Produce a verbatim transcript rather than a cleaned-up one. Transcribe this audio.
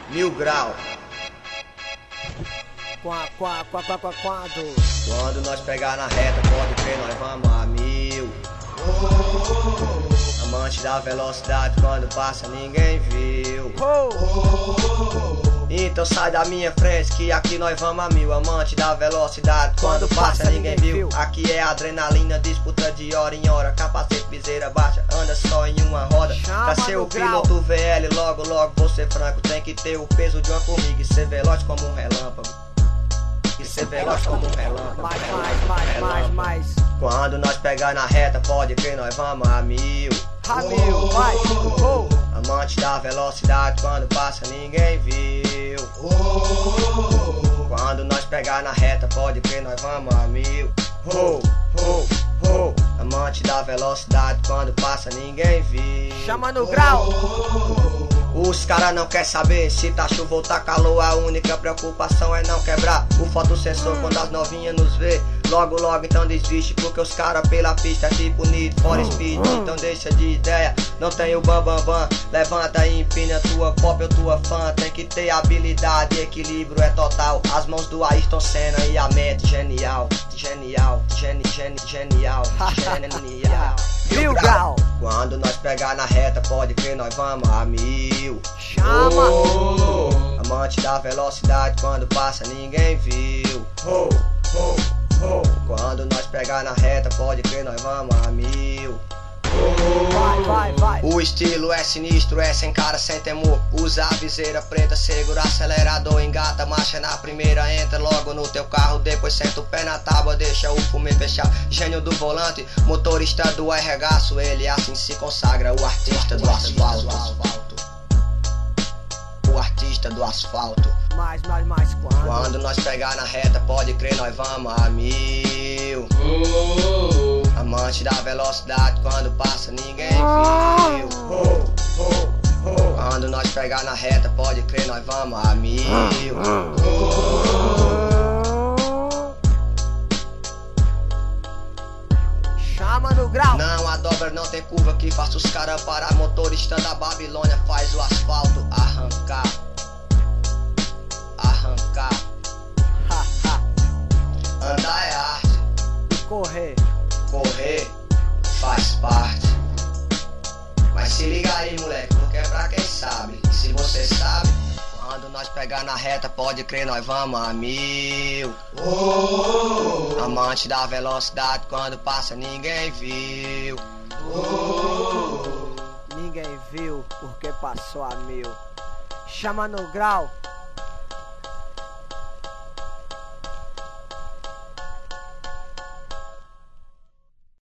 Mil grau. Quá, quá, quá, quá, quá, quando? Quando nós pegar na reta, pode crer, nós vamos a mil. Amante da velocidade, quando passa ninguém viu. Então sai da minha frente que aqui nós vamos a mil. Amante da velocidade, quando passa ninguém viu. Aqui é adrenalina, disputa de hora em hora. Capacete, viseira baixa, anda só em uma roda. Pra ser o piloto V L, logo logo vou ser franco. Tem que ter o peso de uma formiga e ser veloz como um relâmpago. E ser veloz como um relâmpago. Mais, mais, mais, mais, mais. Quando nós pegar na reta, pode crer, nós vamos a mil. A mil, vai, oh. Amante da velocidade, quando passa ninguém viu. Quando nós pegar na reta, pode crer, nós vamos a mil. Oh, oh, oh. Amante da velocidade, quando passa ninguém viu. Chama no grau. Os cara não quer saber se tá chuva ou tá calor. A única preocupação é não quebrar o fotossensor quando as novinhas nos vê. Logo, logo então desviste, porque os cara pela pista é tipo Need for Speed. Então deixa de ideia, não tem o bam bam bam. Levanta e empina tua pop ou tua fã. Tem que ter habilidade, equilíbrio é total. As mãos do Ayrton Senna e a mente genial. Genial, geni, geni, genial, genial. Mil grau. Quando nós pegar na reta, pode crer, nós vamos a mil. Chama. Oh, amante da velocidade, quando passa ninguém viu. Oh, oh, oh. Quando nós pegar na reta, pode crer, nós vamos a mil. Vai, vai, vai. O estilo é sinistro, é sem cara, sem temor. Usa a viseira preta, segura acelerador. Engata a marcha na primeira, entra logo no teu carro. Depois senta o pé na tábua, deixa o fumê fechar. Gênio do volante, motorista do arregaço. Ele assim se consagra, o artista do asfalto. O artista do asfalto. Mais, mais, mais, quando? Quando nós pegar na reta, pode crer, nós vamos a mil. Amante da velocidade, quando passa ninguém viu. Quando nós pegar na reta, pode crer, nós vamos a mil. Chama no grau. Não, a dobra não tem curva que faça os caras parar. Motorista da Babilônia faz o asfalto arrancar. Arrancar. Ha, ha. Andar é arte. Correr. Correr faz parte. Mas se liga aí, moleque, porque é pra quem sabe. Se você sabe, quando nós pegar na reta, pode crer, nós vamos a mil. Oh, amante da velocidade, quando passa ninguém viu. Oh, ninguém viu porque passou a mil. Chama no grau.